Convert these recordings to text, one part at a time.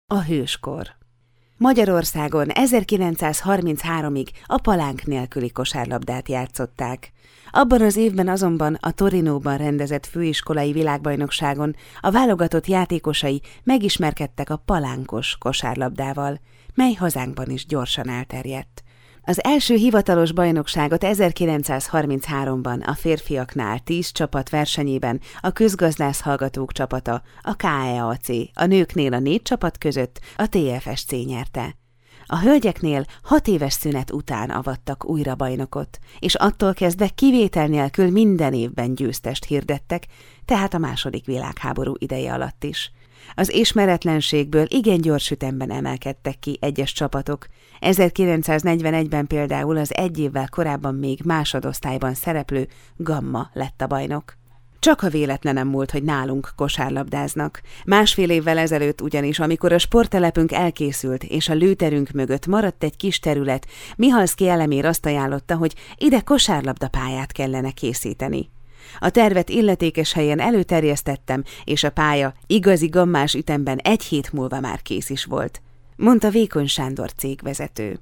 A hőskor. Magyarországon 1933-ig a palánk nélküli kosárlabdát játszották. Abban az évben azonban a Torinóban rendezett főiskolai világbajnokságon a válogatott játékosai megismerkedtek a palánkos kosárlabdával, mely hazánkban is gyorsan elterjedt. Az első hivatalos bajnokságot 1933-ban a férfiaknál 10 csapat versenyében a közgazdász hallgatók csapata, a KEAC, a nőknél a 4 csapat között a TFSC nyerte. A hölgyeknél 6 éves szünet után avattak újra bajnokot, és attól kezdve kivétel nélkül minden évben győztest hirdettek, tehát a második világháború ideje alatt is. Az ismeretlenségből igen gyors ütemben emelkedtek ki egyes csapatok. 1941-ben például az egy évvel korábban még másodosztályban szereplő Gamma lett a bajnok. Csak a véletlenem múlt, hogy nálunk kosárlabdáznak. Másfél évvel ezelőtt ugyanis, amikor a sporttelepünk elkészült, és a lőterünk mögött maradt egy kis terület, Mihalszky Elemér azt ajánlotta, hogy ide kosárlabdapályát kellene készíteni. A tervet illetékes helyen előterjesztettem, és a pálya igazi gammás ütemben 1 hét múlva már kész is volt, mondta Vékony Sándor cégvezető.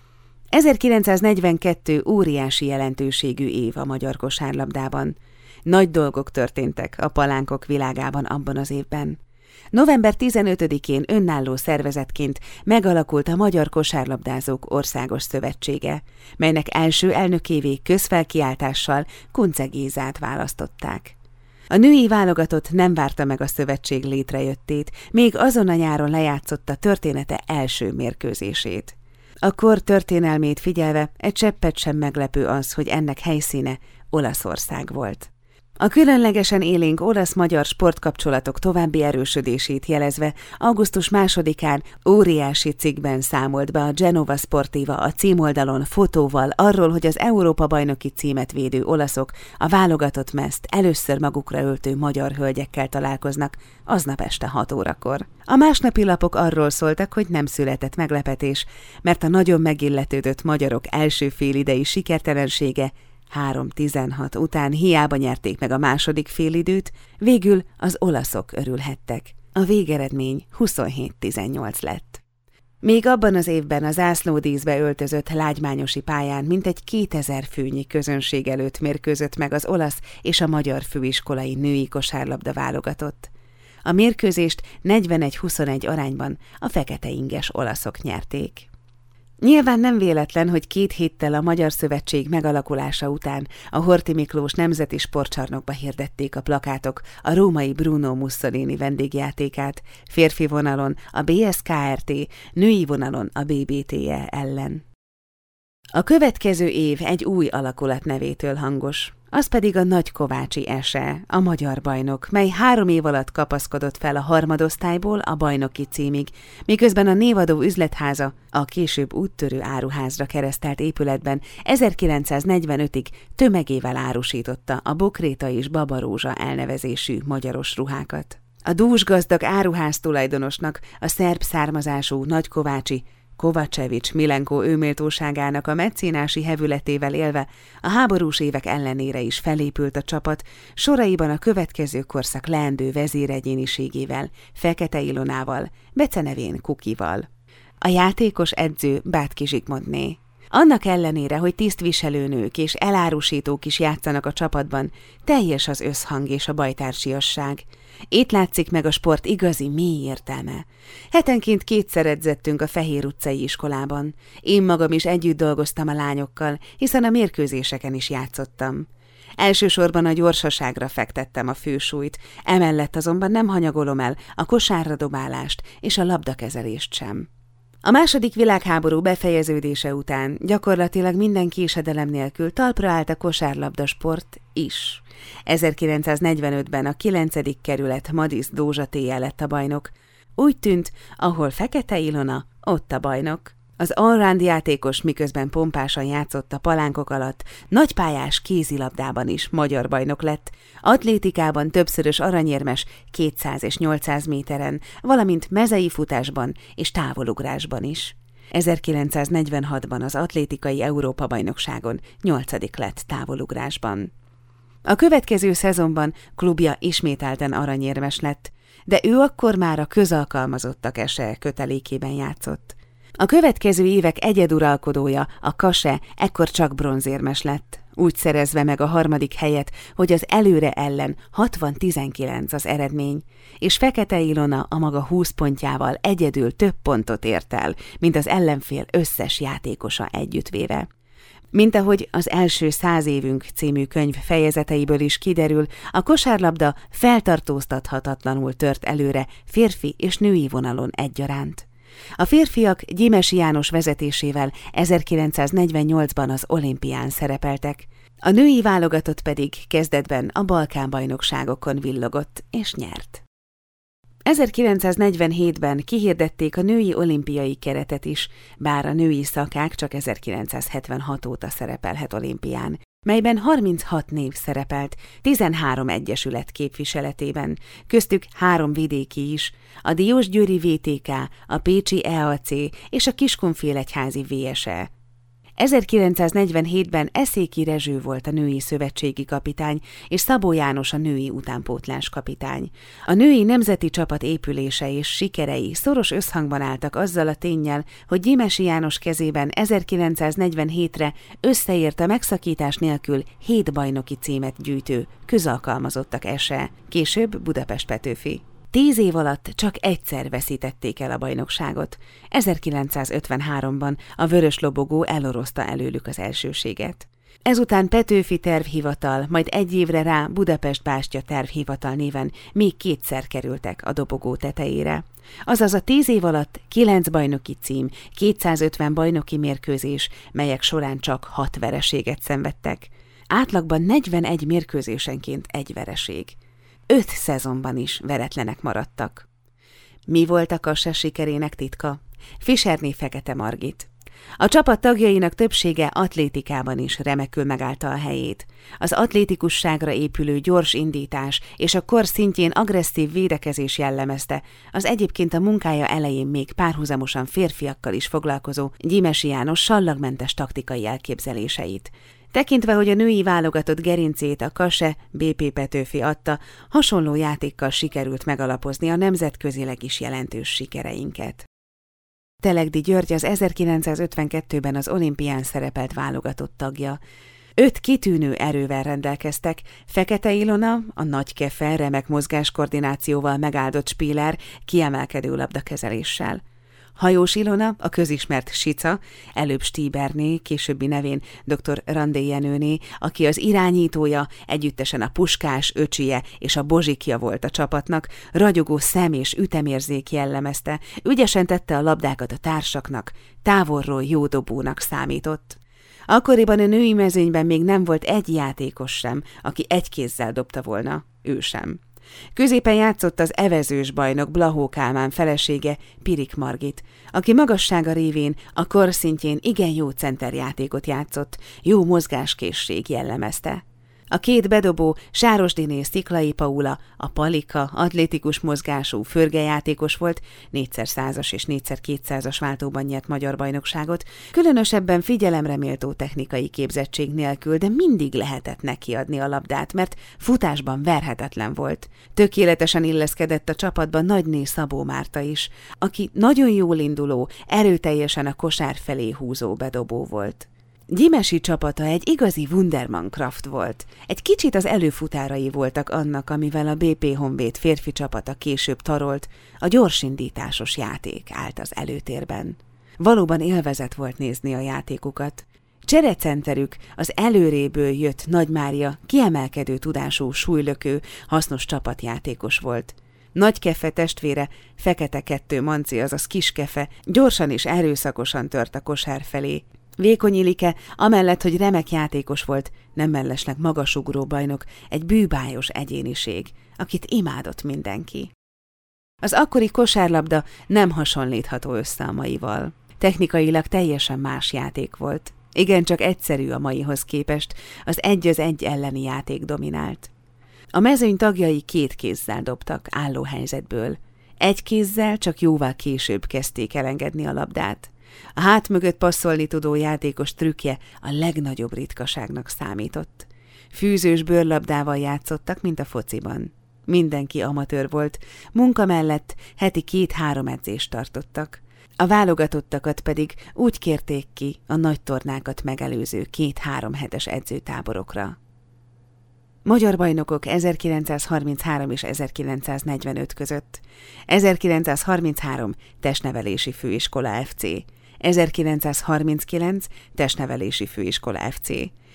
1942 óriási jelentőségű év a magyar kosárlabdában. Nagy dolgok történtek a palánkok világában abban az évben. November 15-én önálló szervezetként megalakult a Magyar Kosárlabdázók Országos Szövetsége, melynek első elnökévé közfelkiáltással Kunce Gézát választották. A női válogatott nem várta meg a szövetség létrejöttét, még azon a nyáron lejátszotta története első mérkőzését. A kor történelmét figyelve egy cseppet sem meglepő az, hogy ennek helyszíne Olaszország volt. A különlegesen élénk olasz-magyar sportkapcsolatok további erősödését jelezve augusztus 2-án óriási cikkben számolt be a Genova Sportiva a címoldalon fotóval arról, hogy az Európa-bajnoki címet védő olaszok a válogatott mezt először magukra öltő magyar hölgyekkel találkoznak aznap este 6 órakor. A másnapi lapok arról szóltak, hogy nem született meglepetés, mert a nagyon megilletődött magyarok első félidei sikertelensége 3-16 után hiába nyerték meg a második félidőt, végül az olaszok örülhettek. A végeredmény 27-18 lett. Még abban az évben a zászlódíszbe öltözött lágymányosi pályán mintegy 2000 főnyi közönség előtt mérkőzött meg az olasz és a magyar főiskolai női kosárlabda válogatott. A mérkőzést 41-21 arányban a fekete inges olaszok nyerték. Nyilván nem véletlen, hogy 2 héttel a Magyar Szövetség megalakulása után a Horthy Miklós Nemzeti Sportcsarnokba hirdették a plakátok a római Bruno Mussolini vendégjátékát, férfi vonalon a BSKRT, női vonalon a BBTE ellen. A következő év egy új alakulat nevétől hangos, az pedig a Nagykovácsi SE, a magyar bajnok, mely 3 év alatt kapaszkodott fel a harmadosztályból a bajnoki címig, miközben a névadó üzletháza a később úttörő áruházra keresztelt épületben 1945-ig tömegével árusította a Bokréta és Babarózsa elnevezésű magyaros ruhákat. A dúsgazdag áruház tulajdonosnak, a szerb származású Nagykovácsi Kovacevics Milenko őméltóságának a mecénási hevületével élve a háborús évek ellenére is felépült a csapat, soraiban a következő korszak leendő vezéregyéniségével, Fekete Ilonával, becenevén Kukival. A játékos edző Bátki Zsigmondné. Annak ellenére, hogy tisztviselőnők és elárusítók is játszanak a csapatban, teljes az összhang és a bajtársiasság. Itt látszik meg a sport igazi mély értelme. Hetenként 2-szer edzettünk a Fehér utcai iskolában. Én magam is együtt dolgoztam a lányokkal, hiszen a mérkőzéseken is játszottam. Elsősorban a gyorsaságra fektettem a fősúlyt, emellett azonban nem hanyagolom el a kosárra dobálást és a labdakezelést sem. A második világháború befejeződése után gyakorlatilag minden késedelem nélkül talpra állt a kosárlabda sport is. 1945-ben a 9. kerület Madisz Dózsa TJ lett a bajnok. Úgy tűnt, ahol Fekete Ilona, ott a bajnok. Az allround játékos miközben pompásan játszott a palánkok alatt, nagypályás kézilabdában is magyar bajnok lett, atlétikában többszörös aranyérmes 200 és 800 méteren, valamint mezei futásban és távolugrásban is. 1946-ban az atlétikai Európa-bajnokságon 8. lett távolugrásban. A következő szezonban klubja ismételten aranyérmes lett, de ő akkor már a közalkalmazottak SE kötelékében játszott. A következő évek egyeduralkodója, a Kase ekkor csak bronzérmes lett, úgy szerezve meg a 3. helyet, hogy az előre ellen 60-19 az eredmény, és Fekete Ilona a maga 20 pontjával egyedül több pontot ért el, mint az ellenfél összes játékosa együttvéve. Mint ahogy az első 100 évünk című könyv fejezeteiből is kiderül, a kosárlabda feltartóztathatatlanul tört előre férfi és női vonalon egyaránt. A férfiak Gyimesi János vezetésével 1948-ban az olimpián szerepeltek, a női válogatott pedig kezdetben a Balkán-bajnokságokon villogott és nyert. 1947-ben kihirdették a női olimpiai keretet is, bár a női szakák csak 1976 óta szerepelhet olimpián, melyben 36 név szerepelt, 13 egyesület képviseletében, köztük 3 vidéki is, a Diósgyőri VTK, a pécsi EAC és a Kiskunfélegyházi VSE. 1947-ben Eszéki Rezső volt a női szövetségi kapitány, és Szabó János a női utánpótlás kapitány. A női nemzeti csapat épülése és sikerei szoros összhangban álltak azzal a ténnyel, hogy Gyimesi János kezében 1947-re összeért a megszakítás nélkül 7 bajnoki címet gyűjtő közalkalmazottak SE, később Budapest Petőfi. 10 év alatt csak egyszer veszítették el a bajnokságot. 1953-ban a Vörös Lobogó elorozta előlük az elsőséget. Ezután Petőfi tervhivatal, majd egy évre rá Budapest Bástya tervhivatal néven még 2-szer kerültek a dobogó tetejére. Azaz a 10 év alatt 9 bajnoki cím, 250 bajnoki mérkőzés, melyek során csak 6 vereséget szenvedtek. Átlagban 41 mérkőzésenként 1 vereség. 5 szezonban is veretlenek maradtak. Mi volt a Kase sikerének titka? Fischerné Fekete Margit. A csapat tagjainak többsége atlétikában is remekül megállta a helyét. Az atlétikusságra épülő gyors indítás és a kor szintjén agresszív védekezés jellemezte az egyébként a munkája elején még párhuzamosan férfiakkal is foglalkozó Gyimesi János sallagmentes taktikai elképzeléseit. Tekintve, hogy a női válogatott gerincét a Kase BP Petőfi adta, hasonló játékkal sikerült megalapozni a nemzetközileg is jelentős sikereinket. Telegdi György az 1952-ben az olimpián szerepelt válogatott tagja. 5 kitűnő erővel rendelkeztek, Fekete Ilona, a nagy kefe, remek mozgáskoordinációval megáldott spíler, kiemelkedő labdakezeléssel. Hajós Ilona, a közismert Sica, előbb Stíberné, későbbi nevén dr. Randé Jenőné, aki az irányítója, együttesen a Puskás, öcsije és a Bozsikja volt a csapatnak, ragyogó szem és ütemérzék jellemezte, ügyesen tette a labdákat a társaknak, távolról jó dobónak számított. Akkoriban a női mezőnyben még nem volt egy játékos sem, aki egy kézzel dobta volna, ő sem. Középen játszott az evezős bajnok Blahó Kálmán felesége, Pirik Margit, aki magassága révén a kor szintjén igen jó centerjátékot játszott, jó mozgáskészség jellemezte. A 2 bedobó, Sárosdiné Sziklai Paula, a Palika, atlétikus mozgású förgejátékos volt, 4x100-as és 4x200-as váltóban nyert magyar bajnokságot, különösebben figyelemre méltó technikai képzettség nélkül, de mindig lehetett nekiadni a labdát, mert futásban verhetetlen volt. Tökéletesen illeszkedett a csapatban nagyné Szabó Márta is, aki nagyon jól induló, erőteljesen a kosár felé húzó bedobó volt. Gyimesi csapata egy igazi Wundermann-Kraft volt. Egy kicsit az előfutárai voltak annak, amivel a BP Honvéd férfi csapata később tarolt, a gyorsindításos játék állt az előtérben. Valóban élvezet volt nézni a játékukat. Cserecenterük, az előréből jött Nagy Mária kiemelkedő tudású súlylökő, hasznos csapatjátékos volt. Nagy Kefe testvére, Fekete 2 Manci, azaz Kis Kefe, gyorsan és erőszakosan tört a kosár felé. Vékony Ilike, amellett, hogy remek játékos volt, nem mellesleg magasugró bajnok, egy bűbájos egyéniség, akit imádott mindenki. Az akkori kosárlabda nem hasonlítható össze a maival. Technikailag teljesen más játék volt. Igencsak egyszerű a maihoz képest, az 1-1 elleni játék dominált. A mezőny tagjai 2 kézzel dobtak, álló helyzetből. 1 kézzel csak jóval később kezdték elengedni a labdát. A hát mögött passzolni tudó játékos trükkje a legnagyobb ritkaságnak számított. Fűzős bőrlabdával játszottak, mint a fociban. Mindenki amatőr volt, munka mellett heti 2-3 edzést tartottak. A válogatottakat pedig úgy kérték ki a nagy tornákat megelőző 2-3 hetes edzőtáborokra. Magyar bajnokok 1933 és 1945 között. 1933 Testnevelési Főiskola FC. 1939 Testnevelési Főiskola FC.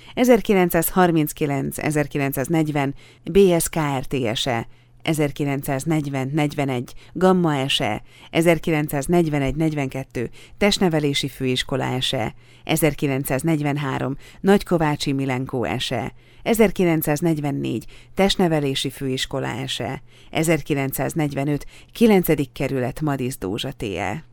1939-1940 BSKRT-SE. 1940-41 Gamma SE, 1941-42 Testnevelési Főiskola SE, 1943 Nagykovácsi Milenko SE, 1944 Testnevelési Főiskola SE, 1945 9. kerület Madisz Dózsa TE.